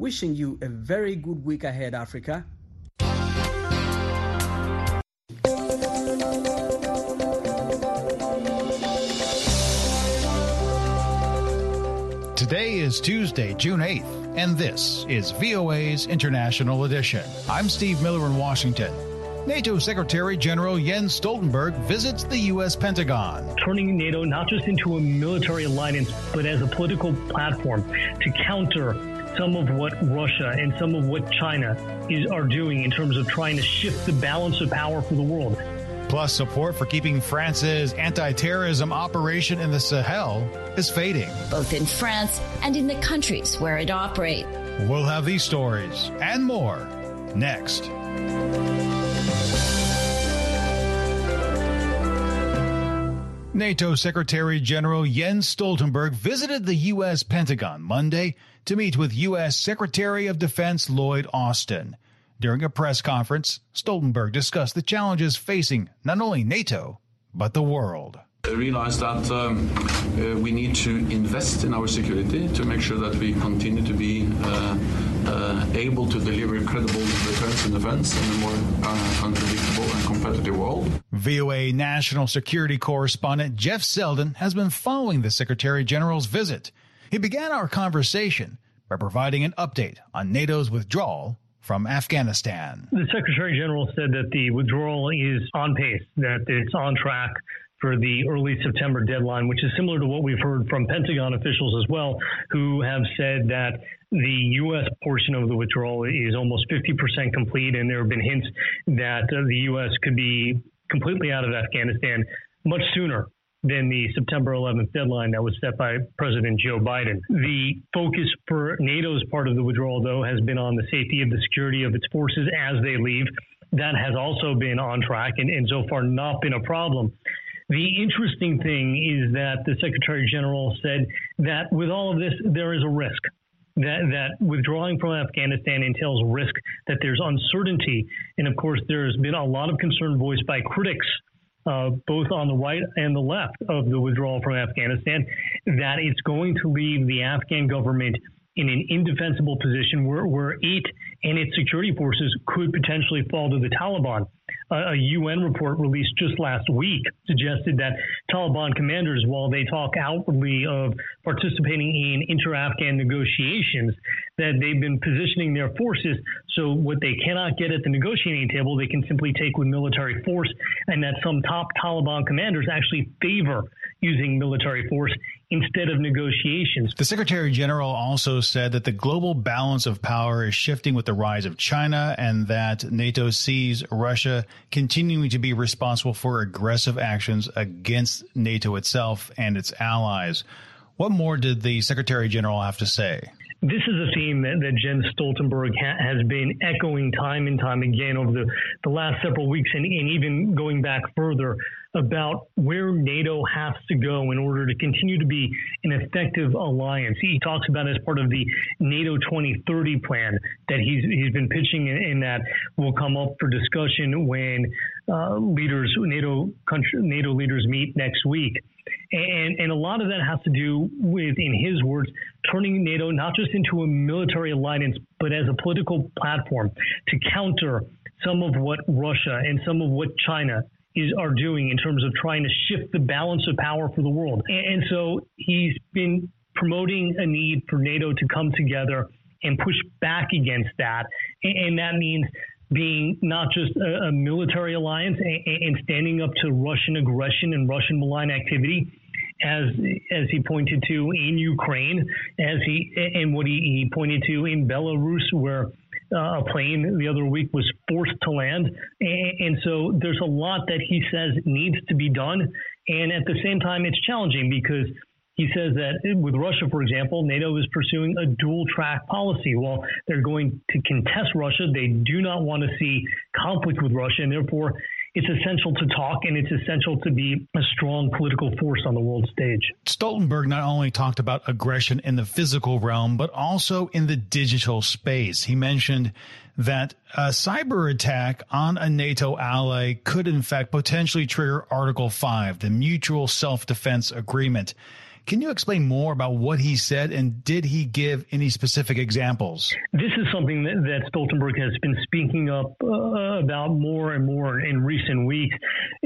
Wishing you a very good week ahead, Africa. Today is Tuesday, June 8th, and this is VOA's International Edition. I'm Steve Miller in Washington. NATO Secretary General Jens Stoltenberg visits the U.S. Pentagon. Turning NATO not just into a military alliance, but as a political platform to counter some of what Russia and some of what China are doing in terms of trying to shift the balance of power for the world. Plus, support for keeping France's anti-terrorism operation in the Sahel is fading. Both in France and in the countries where it operates. We'll have these stories and more next. NATO Secretary General Jens Stoltenberg visited the U.S. Pentagon Monday to meet with U.S. Secretary of Defense Lloyd Austin. During a press conference, Stoltenberg discussed the challenges facing not only NATO, but the world. I realized that we need to invest in our security to make sure that we continue to be able to deliver credible defense and defense in a more unpredictable and competitive world. VOA National Security Correspondent Jeff Selden has been following the Secretary General's visit. He began our conversation by providing an update on NATO's withdrawal from Afghanistan. The Secretary General said that the withdrawal is on pace, that it's on track for the early September deadline, which is similar to what we've heard from Pentagon officials as well, who have said that the U.S. portion of the withdrawal is almost 50% complete, and there have been hints that the U.S. could be completely out of Afghanistan much sooner than the September 11th deadline that was set by President Joe Biden. The focus for NATO's part of the withdrawal, though, has been on the safety of the security of its forces as they leave. That has also been on track and so far not been a problem. The interesting thing is that the Secretary General said that with all of this, there is a risk. That withdrawing from Afghanistan entails risk, that there's uncertainty. And of course, there's been a lot of concern voiced by critics, both on the right and the left of the withdrawal from Afghanistan, that it's going to leave the Afghan government in an indefensible position where it and its security forces could potentially fall to the Taliban. A UN report released just last week suggested that Taliban commanders, while they talk outwardly of participating in inter-Afghan negotiations, that they've been positioning their forces so what they cannot get at the negotiating table, they can simply take with military force, and that some top Taliban commanders actually favor using military force instead of negotiations. The Secretary General also said that the global balance of power is shifting with the rise of China and that NATO sees Russia continuing to be responsible for aggressive actions against NATO itself and its allies. What more did the Secretary General have to say? This is a theme that Jens Stoltenberg has been echoing time and time again over the last several weeks and even going back further about where NATO has to go in order to continue to be an effective alliance. He talks about as part of the NATO 2030 plan that he's been pitching and that will come up for discussion when NATO leaders meet next week. And a lot of that has to do with, in his words, turning NATO not just into a military alliance, but as a political platform to counter some of what Russia and some of what China are doing in terms of trying to shift the balance of power for the world. And so he's been promoting a need for NATO to come together and push back against that. And that means being not just a military alliance and standing up to Russian aggression and Russian malign activity, as he pointed to in Ukraine, and what he pointed to in Belarus, where a plane the other week was forced to land. And so there's a lot that he says needs to be done. And at the same time, it's challenging because he says that with Russia, for example, NATO is pursuing a dual track policy. While they're going to contest Russia, they do not want to see conflict with Russia. And therefore, it's essential to talk and it's essential to be a strong political force on the world stage. Stoltenberg not only talked about aggression in the physical realm, but also in the digital space. He mentioned that a cyber attack on a NATO ally could, in fact, potentially trigger Article 5, the Mutual Self-Defense Agreement. Can you explain more about what he said, and did he give any specific examples? This is something that Stoltenberg has been speaking up about more and more in recent weeks,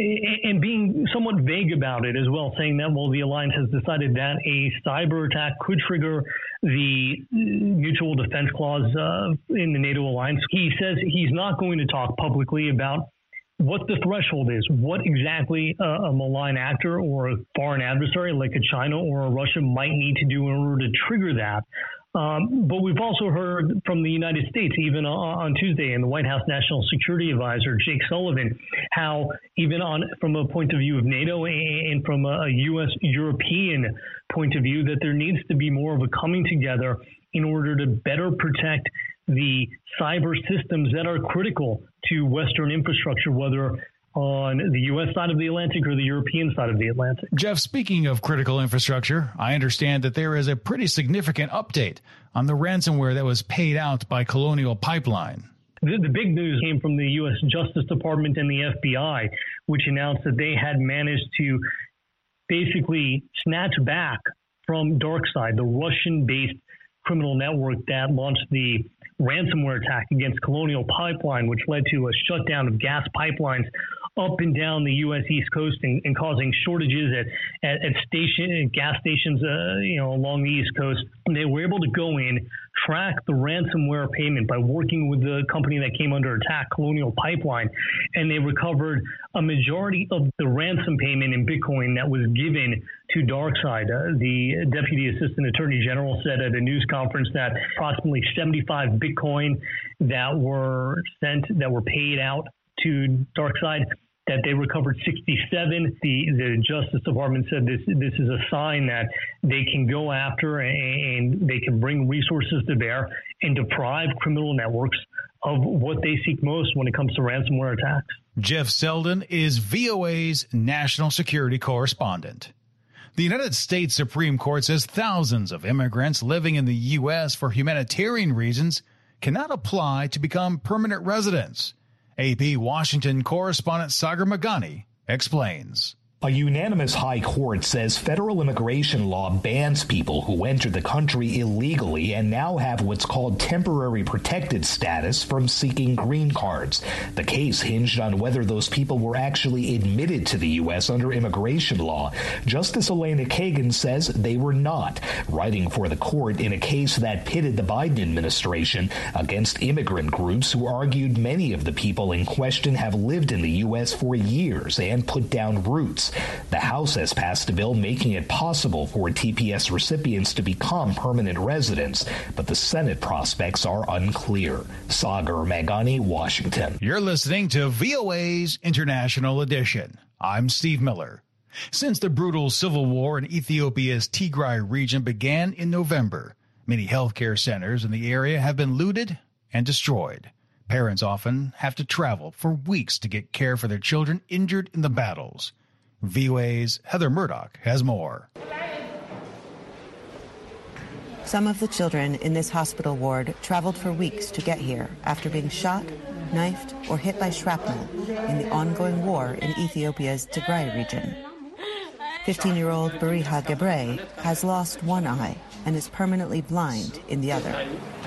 and being somewhat vague about it as well, saying that, well, the alliance has decided that a cyber attack could trigger the mutual defense clause in the NATO alliance. He says he's not going to talk publicly about what the threshold is, what exactly a malign actor or a foreign adversary like a China or a Russia might need to do in order to trigger that. But we've also heard from the United States, even on Tuesday, and the White House National Security Advisor, Jake Sullivan, how even from a point of view of NATO and from a U.S.-European point of view, that there needs to be more of a coming together in order to better protect the cyber systems that are critical to Western infrastructure, whether on the U.S. side of the Atlantic or the European side of the Atlantic. Jeff, speaking of critical infrastructure, I understand that there is a pretty significant update on the ransomware that was paid out by Colonial Pipeline. The big news came from the U.S. Justice Department and the FBI, which announced that they had managed to basically snatch back from DarkSide, the Russian-based criminal network that launched the ransomware attack against Colonial Pipeline, which led to a shutdown of gas pipelines up and down the U.S. East Coast and causing shortages at gas stations, along the East Coast. And they were able to go in, track the ransomware payment by working with the company that came under attack, Colonial Pipeline, and they recovered a majority of the ransom payment in Bitcoin that was given to DarkSide. The Deputy Assistant Attorney General said at a news conference that approximately 75 Bitcoin that were paid out to DarkSide, that they recovered 67. The Justice Department said this is a sign that they can go after and they can bring resources to bear and deprive criminal networks of what they seek most when it comes to ransomware attacks. Jeff Selden is VOA's national security correspondent. The United States Supreme Court says thousands of immigrants living in the U.S. for humanitarian reasons cannot apply to become permanent residents. AP Washington correspondent Sagar Meghani explains. A unanimous high court says federal immigration law bans people who enter the country illegally and now have what's called temporary protected status from seeking green cards. The case hinged on whether those people were actually admitted to the U.S. under immigration law. Justice Elena Kagan says they were not, writing for the court in a case that pitted the Biden administration against immigrant groups who argued many of the people in question have lived in the U.S. for years and put down roots. The House has passed a bill making it possible for TPS recipients to become permanent residents, but the Senate prospects are unclear. Sagar Meghani, Washington. You're listening to VOA's International Edition. I'm Steve Miller. Since the brutal civil war in Ethiopia's Tigray region began in November, many healthcare centers in the area have been looted and destroyed. Parents often have to travel for weeks to get care for their children injured in the battles. VOA's Heather Murdoch has more. Some of the children in this hospital ward traveled for weeks to get here after being shot, knifed, or hit by shrapnel in the ongoing war in Ethiopia's Tigray region. 15-year-old Bariha Gebre has lost one eye and is permanently blind in the other.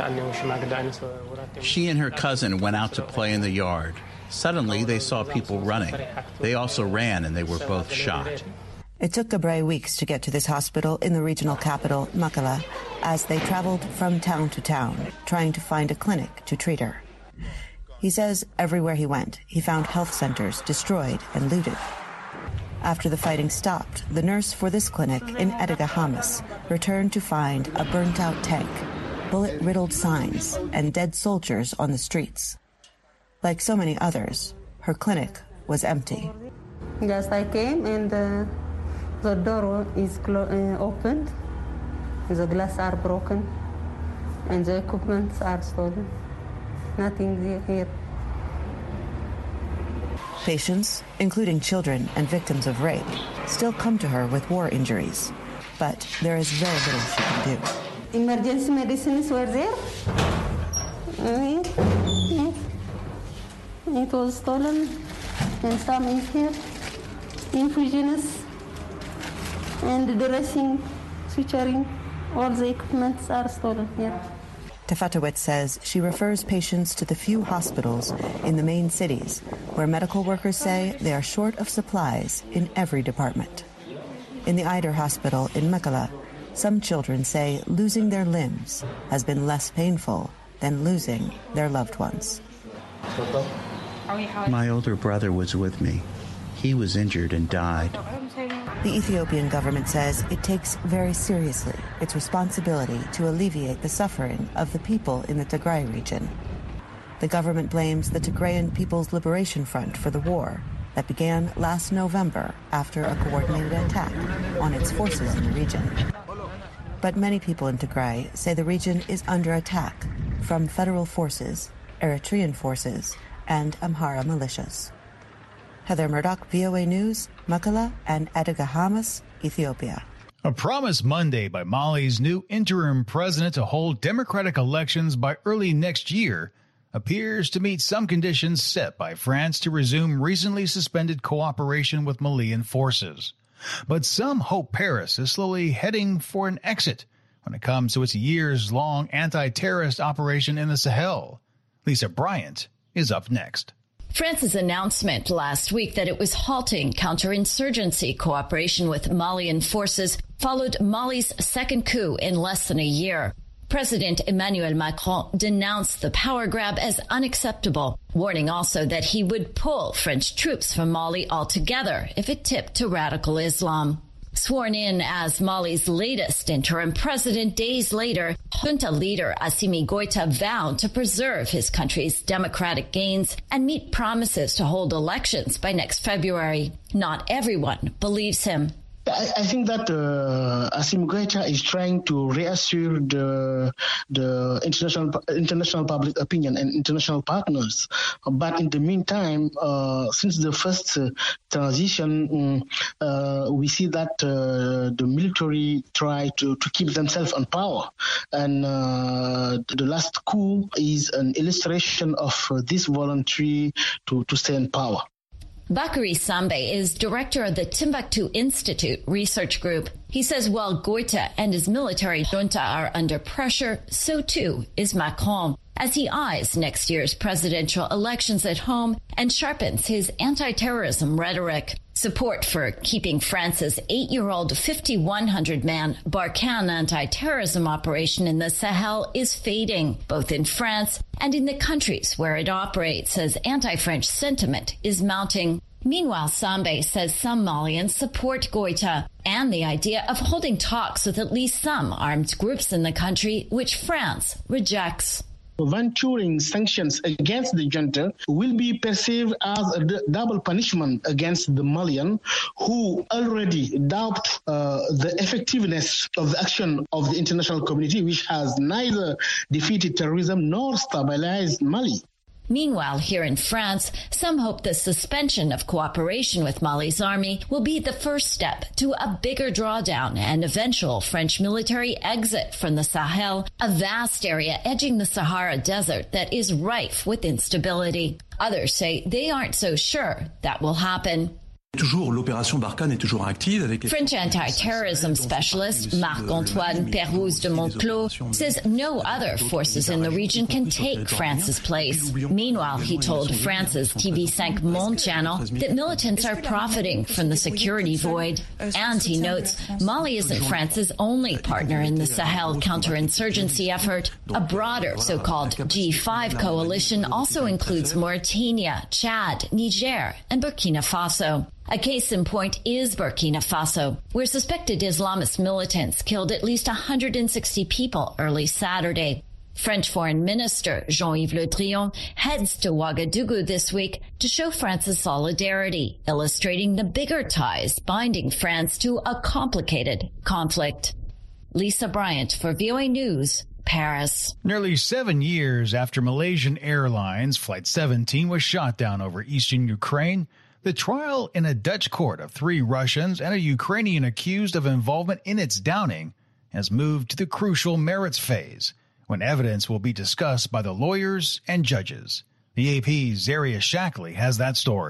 She and her cousin went out to play in the yard. Suddenly, they saw people running. They also ran, and they were both shot. It took Gebre weeks to get to this hospital in the regional capital, Mekelle, as they traveled from town to town, trying to find a clinic to treat her. He says everywhere he went, he found health centers destroyed and looted. After the fighting stopped, the nurse for this clinic in Edega Hamas returned to find a burnt-out tank, bullet-riddled signs, and dead soldiers on the streets. Like so many others, her clinic was empty. Yes, I came and the door is opened, the glass are broken, and the equipment are stolen. Nothing here. Patients, including children and victims of rape, still come to her with war injuries, but there is very little she can do. Emergency medicines were there. It was stolen, and some is here. Infusions and dressing switchering, all the equipments are stolen here. Tefatowicz says she refers patients to the few hospitals in the main cities where medical workers say they are short of supplies in every department. In the Eider Hospital in Mekelle, some children say losing their limbs has been less painful than losing their loved ones. My older brother was with me. He was injured and died. The Ethiopian government says it takes very seriously its responsibility to alleviate the suffering of the people in the Tigray region. The government blames the Tigrayan People's Liberation Front for the war that began last November after a coordinated attack on its forces in the region. But many people in Tigray say the region is under attack from federal forces, Eritrean forces, and Amhara militias. Heather Murdoch, VOA News, Mekelle and Adighamas, Ethiopia. A promise Monday by Mali's new interim president to hold democratic elections by early next year appears to meet some conditions set by France to resume recently suspended cooperation with Malian forces. But some hope Paris is slowly heading for an exit when it comes to its years-long anti-terrorist operation in the Sahel. Lisa Bryant is up next. France's announcement last week that it was halting counterinsurgency cooperation with Malian forces followed Mali's second coup in less than a year. President Emmanuel Macron denounced the power grab as unacceptable, warning also that he would pull French troops from Mali altogether if it tipped to radical Islam. Sworn in as Mali's latest interim president days later, junta leader Assimi Goïta vowed to preserve his country's democratic gains and meet promises to hold elections by next February. Not everyone believes him. I think that Assimi Goïta is trying to reassure the international public opinion and international partners. But in the meantime, since the first transition, we see that the military try to keep themselves on power. And the last coup is an illustration of this voluntary to stay in power. Bakary Sambe is director of the Timbuktu Institute research group. He says while Goïta and his military junta are under pressure, so too is Macron, as he eyes next year's presidential elections at home and sharpens his anti-terrorism rhetoric. Support for keeping France's 8-year-old 5,100-man Barkhane anti-terrorism operation in the Sahel is fading, both in France and in the countries where it operates, as anti-French sentiment is mounting. Meanwhile, Sambe says some Malians support Goïta and the idea of holding talks with at least some armed groups in the country, which France rejects. Venturing sanctions against the junta will be perceived as a double punishment against the Malian, who already doubt the effectiveness of the action of the international community, which has neither defeated terrorism nor stabilized Mali. Meanwhile, here in France, some hope the suspension of cooperation with Mali's army will be the first step to a bigger drawdown and eventual French military exit from the Sahel, a vast area edging the Sahara Desert that is rife with instability. Others say they aren't so sure that will happen. French anti-terrorism specialist Marc-Antoine Pérouse de Monclos says no other forces in the region can take France's place. Meanwhile, he told France's TV5 Monde channel that militants are profiting from the security void. And he notes Mali isn't France's only partner in the Sahel counterinsurgency effort. A broader so-called G5 coalition also includes Mauritania, Chad, Niger, and Burkina Faso. A case in point is Burkina Faso, where suspected Islamist militants killed at least 160 people early Saturday. French Foreign Minister Jean-Yves Le Drian heads to Ouagadougou this week to show France's solidarity, illustrating the bigger ties binding France to a complicated conflict. Lisa Bryant for VOA News, Paris. Nearly 7 years after Malaysian Airlines Flight 17 was shot down over eastern Ukraine, the trial in a Dutch court of 3 Russians and a Ukrainian accused of involvement in its downing has moved to the crucial merits phase, when evidence will be discussed by the lawyers and judges. The AP's Zaria Shackley has that story.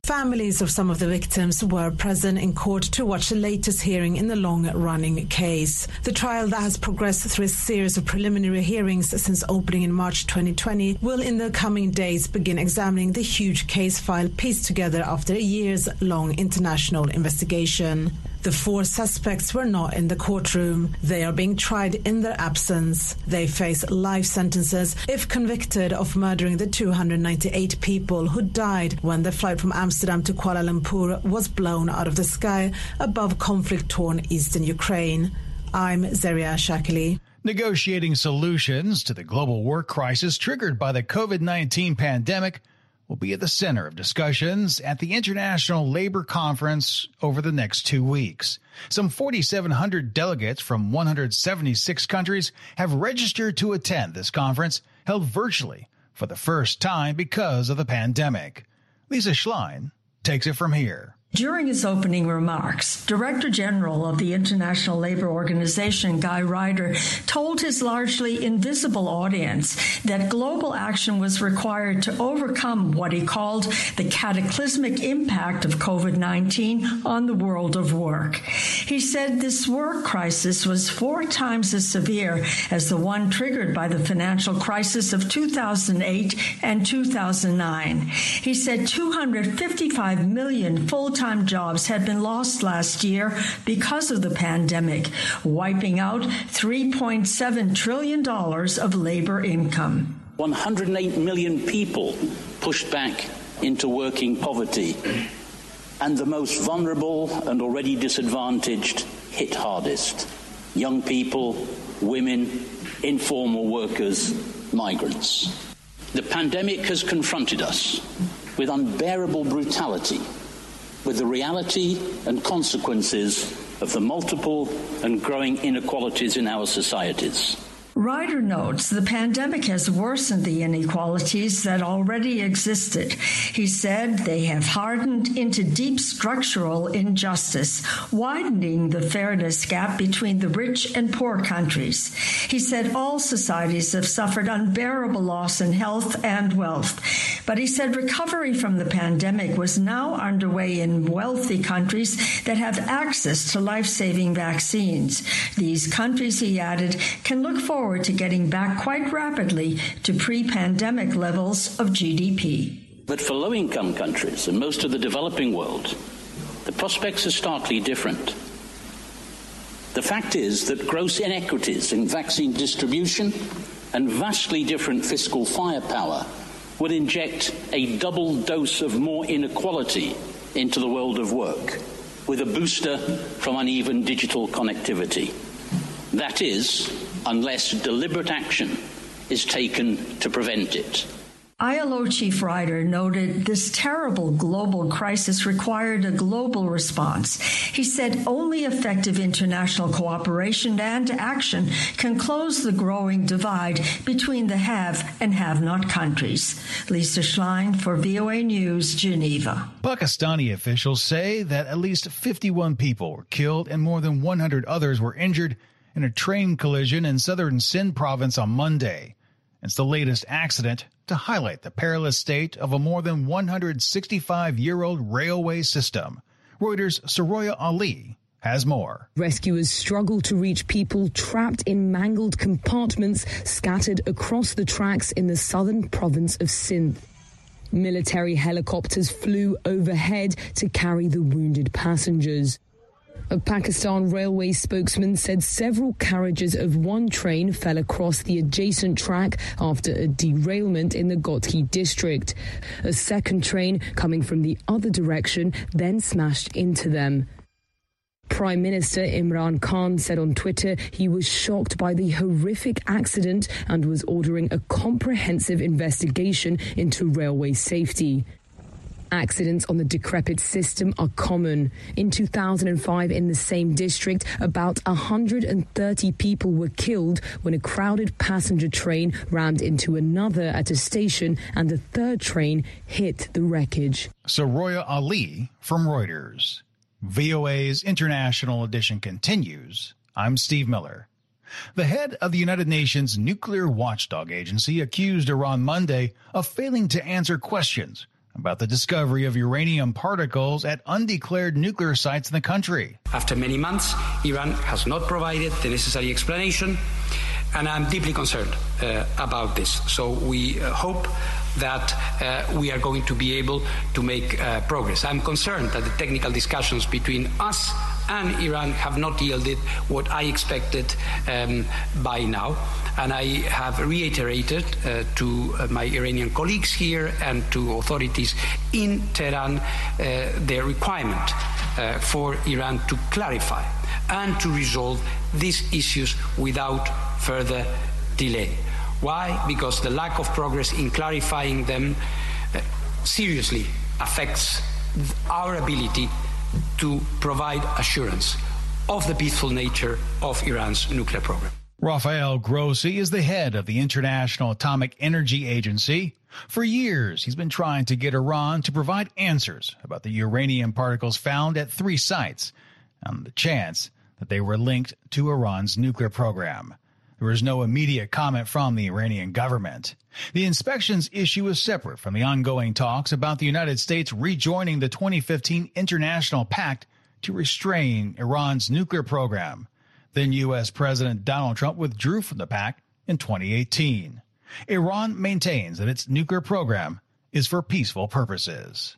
Families of some of the victims were present in court to watch the latest hearing in the long-running case. The trial that has progressed through a series of preliminary hearings since opening in March 2020 will in the coming days begin examining the huge case file pieced together after a years-long international investigation. The 4 suspects were not in the courtroom. They are being tried in their absence. They face life sentences if convicted of murdering the 298 people who died when the flight from Amsterdam to Kuala Lumpur was blown out of the sky above conflict-torn eastern Ukraine. I'm Zaria Shakili. Negotiating solutions to the global work crisis triggered by the COVID-19 pandemic will be at the center of discussions at the International Labor Conference over the next 2 weeks. Some 4,700 delegates from 176 countries have registered to attend this conference, held virtually for the first time because of the pandemic. Lisa Schlein takes it from here. During his opening remarks, Director General of the International Labour Organization, Guy Ryder, told his largely invisible audience that global action was required to overcome what he called the cataclysmic impact of COVID-19 on the world of work. He said this work crisis was 4 times as severe as the one triggered by the financial crisis of 2008 and 2009. He said 255 million full-time jobs had been lost last year because of the pandemic, wiping out $3.7 trillion of labor income. 108 million people pushed back into working poverty, and the most vulnerable and already disadvantaged hit hardest. Young people, women, informal workers, migrants. The pandemic has confronted us with unbearable brutality, with the reality and consequences of the multiple and growing inequalities in our societies. Ryder notes the pandemic has worsened the inequalities that already existed. He said they have hardened into deep structural injustice, widening the fairness gap between the rich and poor countries. He said all societies have suffered unbearable loss in health and wealth. But he said recovery from the pandemic was now underway in wealthy countries that have access to life-saving vaccines. These countries, he added, can look forward to getting back quite rapidly to pre-pandemic levels of GDP. But for low-income countries and most of the developing world, the prospects are starkly different. The fact is that gross inequities in vaccine distribution and vastly different fiscal firepower would inject a double dose of more inequality into the world of work, with a booster from uneven digital connectivity. That is, unless deliberate action is taken to prevent it. ILO Chief Ryder noted this terrible global crisis required a global response. He said only effective international cooperation and action can close the growing divide between the have and have-not countries. Lisa Schlein for VOA News, Geneva. Pakistani officials say that at least 51 people were killed and more than 100 others were injured in a train collision in southern Sindh province on Monday. It's the latest accident to highlight the perilous state of a more than 165-year-old railway system. Reuters' Soroya Ali has more. Rescuers struggle to reach people trapped in mangled compartments scattered across the tracks in the southern province of Sindh. Military helicopters flew overhead to carry the wounded passengers. A Pakistan railway spokesman said several carriages of one train fell across the adjacent track after a derailment in the Gotki district. A second train coming from the other direction then smashed into them. Prime Minister Imran Khan said on Twitter he was shocked by the horrific accident and was ordering a comprehensive investigation into railway safety. Accidents on the decrepit system are common. In 2005, in the same district, about 130 people were killed when a crowded passenger train rammed into another at a station and a third train hit the wreckage. Soroya Ali from Reuters. VOA's International Edition continues. I'm Steve Miller. The head of the United Nations Nuclear Watchdog Agency accused Iran Monday of failing to answer questions about the discovery of uranium particles at undeclared nuclear sites in the country. After many months, Iran has not provided the necessary explanation, and I'm deeply concerned about this. So we hope that we are going to be able to make progress. I'm concerned that the technical discussions between us and Iran have not yielded what I expected by now. And I have reiterated to my Iranian colleagues here and to authorities in Tehran the requirement for Iran to clarify and to resolve these issues without further delay. Why? Because the lack of progress in clarifying them seriously affects our ability to provide assurance of the peaceful nature of Iran's nuclear program. Rafael Grossi is the head of the International Atomic Energy Agency. For years, he's been trying to get Iran to provide answers about the uranium particles found at 3 sites and the chance that they were linked to Iran's nuclear program. There was no immediate comment from the Iranian government. The inspections issue is separate from the ongoing talks about the United States rejoining the 2015 International Pact to restrain Iran's nuclear program. Then U.S. President Donald Trump withdrew from the pact in 2018. Iran maintains that its nuclear program is for peaceful purposes.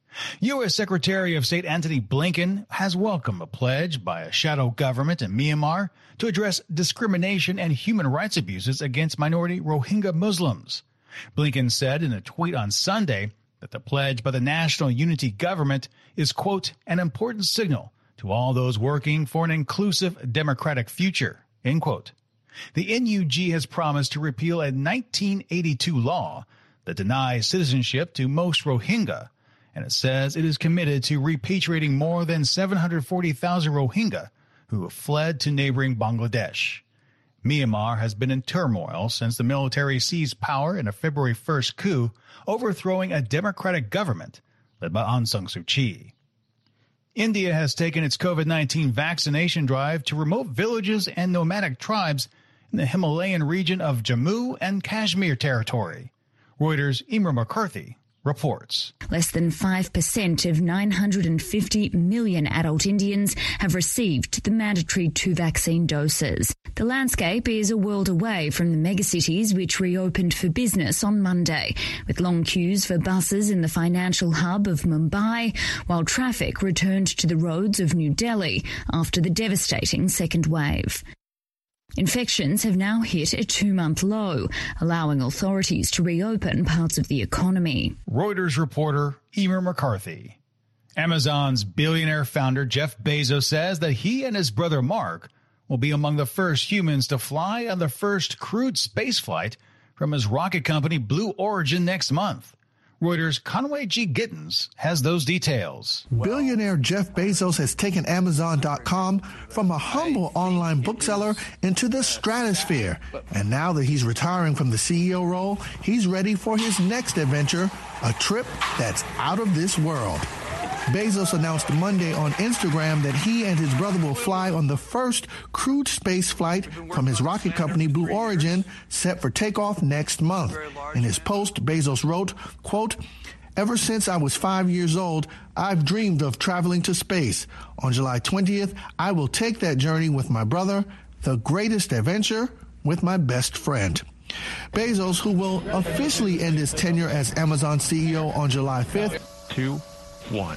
U.S. Secretary of State Antony Blinken has welcomed a pledge by a shadow government in Myanmar to address discrimination and human rights abuses against minority Rohingya Muslims. Blinken said in a tweet on Sunday that the pledge by the National Unity Government is, quote, an important signal to all those working for an inclusive democratic future, end quote. The NUG has promised to repeal a 1982 law that denies citizenship to most Rohingya, and it says it is committed to repatriating more than 740,000 Rohingya who have fled to neighboring Bangladesh. Myanmar has been in turmoil since the military seized power in a February 1st coup, overthrowing a democratic government led by Aung San Suu Kyi. India has taken its COVID-19 vaccination drive to remote villages and nomadic tribes in the Himalayan region of Jammu and Kashmir territory. Reuters' Emer McCarthy reports. Less than 5% of 950 million adult Indians have received the mandatory 2 vaccine doses. The landscape is a world away from the megacities which reopened for business on Monday, with long queues for buses in the financial hub of Mumbai, while traffic returned to the roads of New Delhi after the devastating second wave. Infections have now hit a 2-month low, allowing authorities to reopen parts of the economy. Reuters reporter Emer McCarthy. Amazon's billionaire founder Jeff Bezos says that he and his brother Mark will be among the first humans to fly on the first crewed spaceflight from his rocket company Blue Origin next month. Reuters' Conway G. Gittins has those details. Billionaire Jeff Bezos has taken Amazon.com from a humble online bookseller into the stratosphere. And now that he's retiring from the CEO role, he's ready for his next adventure, a trip that's out of this world. Bezos announced Monday on Instagram that he and his brother will fly on the first crewed space flight from his rocket company Blue Origin, set for takeoff next month. In his post, Bezos wrote, quote, "Ever since I was 5 years old, I've dreamed of traveling to space. On July 20th, I will take that journey with my brother, the greatest adventure with my best friend." Bezos, who will officially end his tenure as Amazon CEO on July 5th, 2, 1.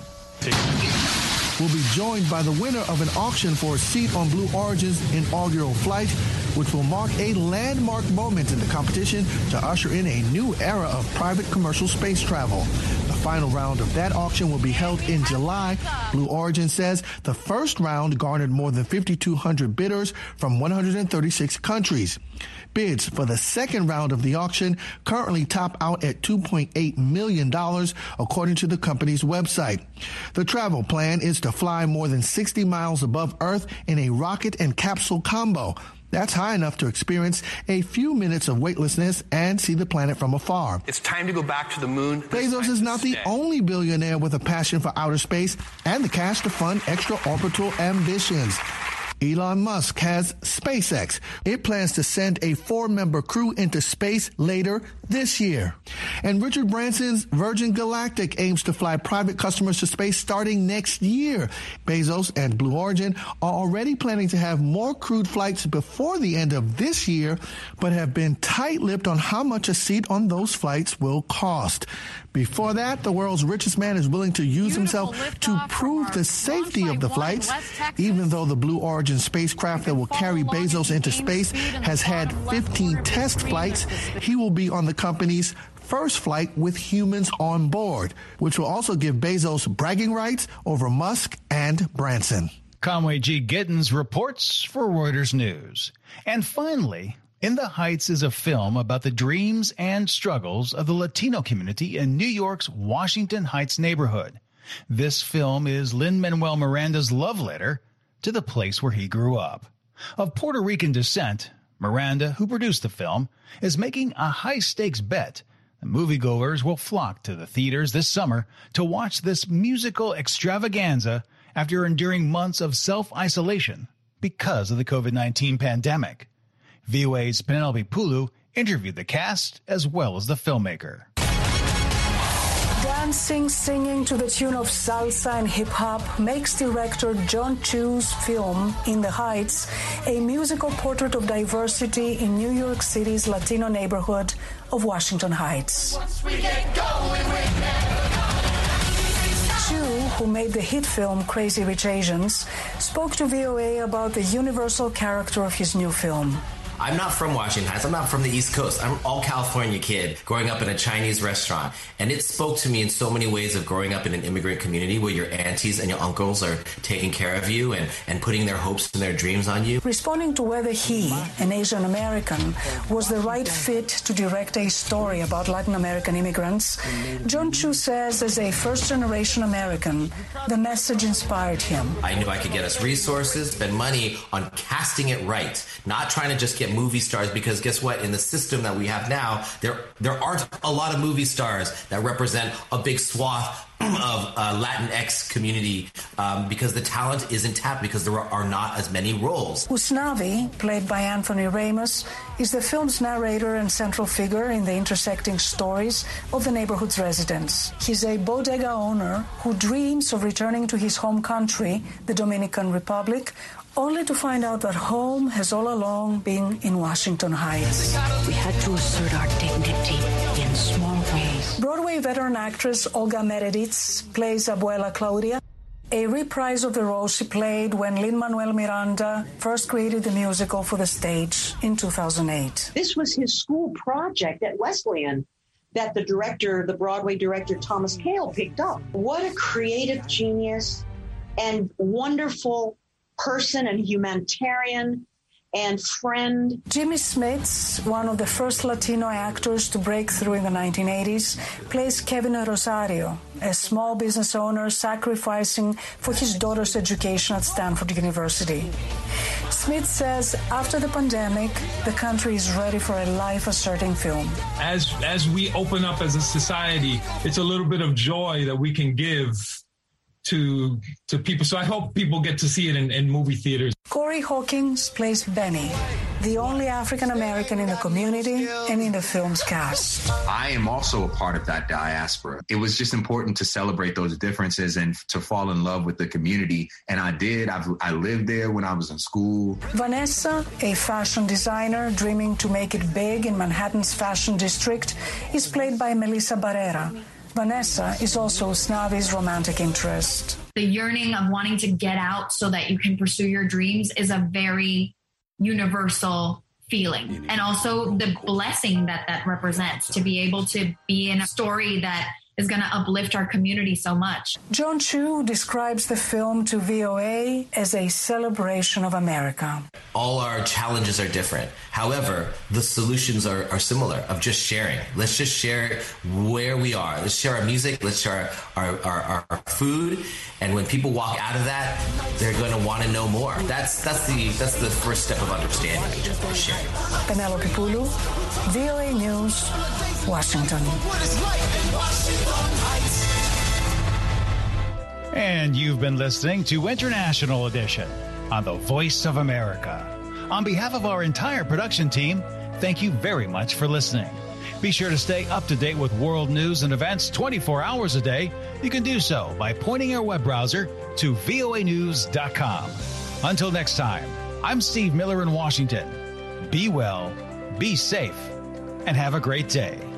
will be joined by the winner of an auction for a seat on Blue Origin's inaugural flight, which will mark a landmark moment in the competition to usher in a new era of private commercial space travel. The final round of that auction will be held in July. Blue Origin says the first round garnered more than 5,200 bidders from 136 countries. Bids for the second round of the auction currently top out at $2.8 million, according to the company's website. The travel plan is to fly more than 60 miles above Earth in a rocket and capsule combo. That's high enough to experience a few minutes of weightlessness and see the planet from afar. It's time to go back to the moon. Bezos is not the only billionaire with a passion for outer space and the cash to fund extra-orbital ambitions. Elon Musk has SpaceX. It plans to send a 4-member crew into space later this year. And Richard Branson's Virgin Galactic aims to fly private customers to space starting next year. Bezos and Blue Origin are already planning to have more crewed flights before the end of this year, but have been tight-lipped on how much a seat on those flights will cost. Before that, the world's richest man is willing to use himself to prove the safety of the flights. Even though the Blue Origin spacecraft that will carry Bezos into space has had 15 test flights, he will be on the company's first flight with humans on board, which will also give Bezos bragging rights over Musk and Branson. Conway G. Gittins reports for Reuters News. And finally, In the Heights is a film about the dreams and struggles of the Latino community in New York's Washington Heights neighborhood. This film is Lin-Manuel Miranda's love letter to the place where he grew up. Of Puerto Rican descent, Miranda, who produced the film, is making a high-stakes bet that moviegoers will flock to the theaters this summer to watch this musical extravaganza after enduring months of self-isolation because of the COVID-19 pandemic. VOA's Penelope Pulu interviewed the cast as well as the filmmaker. Dancing, singing to the tune of salsa and hip-hop makes director John Chu's film, In the Heights, a musical portrait of diversity in New York City's Latino neighborhood of Washington Heights. Chu, who made the hit film Crazy Rich Asians, spoke to VOA about the universal character of his new film. I'm not from Washington Heights. I'm not from the East Coast. I'm an all-California kid growing up in a Chinese restaurant. And it spoke to me in so many ways of growing up in an immigrant community where your aunties and your uncles are taking care of you and putting their hopes and their dreams on you. Responding to whether he, an Asian American, was the right fit to direct a story about Latin American immigrants, John Chu says as a first-generation American, the message inspired him. I knew I could get us resources, spend money on casting it right, not trying to just get movie stars, because guess what? In the system that we have now, there aren't a lot of movie stars that represent a big swath of Latinx community because the talent isn't tapped because there are not as many roles. Usnavi, played by Anthony Ramos, is the film's narrator and central figure in the intersecting stories of the neighborhood's residents. He's a bodega owner who dreams of returning to his home country, the Dominican Republic, only to find out that home has all along been in Washington Heights. We had to assert our dignity in small ways. Broadway veteran actress Olga Meredith plays Abuela Claudia, a reprise of the role she played when Lin-Manuel Miranda first created the musical for the stage in 2008. This was his school project at Wesleyan that the Broadway director Thomas Kail picked up. What a creative genius and wonderful person and humanitarian and friend. Jimmy Smits, one of the first Latino actors to break through in the 1980s, plays Kevin Rosario, a small business owner sacrificing for his daughter's education at Stanford University. Smith says after the pandemic, the country is ready for a life-asserting film. As we open up as a society, it's a little bit of joy that we can give to people. So I hope people get to see it in movie theaters. Corey Hawkins plays Benny, the only African-American in the community and in the film's cast. I am also a part of that diaspora. It was just important to celebrate those differences and to fall in love with the community. And I did. I lived there when I was in school. Vanessa, a fashion designer dreaming to make it big in Manhattan's fashion district, is played by Melissa Barrera. Vanessa is also Usnavi's romantic interest. The yearning of wanting to get out so that you can pursue your dreams is a very universal feeling. And also the blessing that represents to be able to be in a story that is going to uplift our community so much. John Chu describes the film to VOA as a celebration of America. All our challenges are different. However, the solutions are similar, of just sharing. Let's just share where we are. Let's share our music. Let's share our food. And when people walk out of that, they're going to want to know more. That's the first step of understanding each other, sharing. Penelope Pulu, VOA News, Washington. And you've been listening to International Edition. on the Voice of America. On behalf of our entire production team, thank you very much for listening. Be sure to stay up to date with world news and events 24 hours a day. You can do so by pointing your web browser to voanews.com. Until next time, I'm Steve Miller in Washington. Be well, be safe, and have a great day.